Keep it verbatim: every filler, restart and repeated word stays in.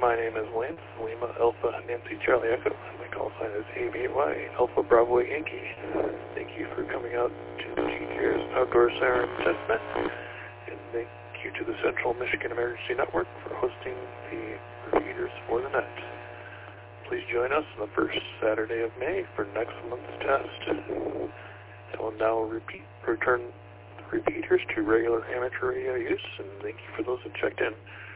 My name is Lance, Lima Alpha Nancy Charlie Echo, and my call sign is A B Y Alpha Bravo Yankee. Thank you for coming out to G Care's Outdoor Siren Testnet, and thank you to the Central Michigan Emergency Network for hosting the repeaters for the net. Please join us on the first Saturday of May for next month's test. I will now repeat, return the repeaters to regular amateur radio use, and thank you for those that checked in.